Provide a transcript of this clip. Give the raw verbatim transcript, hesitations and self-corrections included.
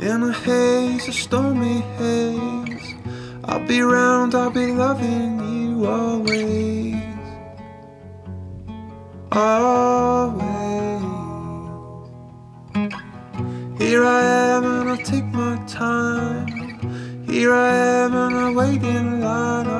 In a haze, a stormy haze, I'll be round, I'll be loving you always. Always. Here I am and I'll take my time. Here I am and I wait in line.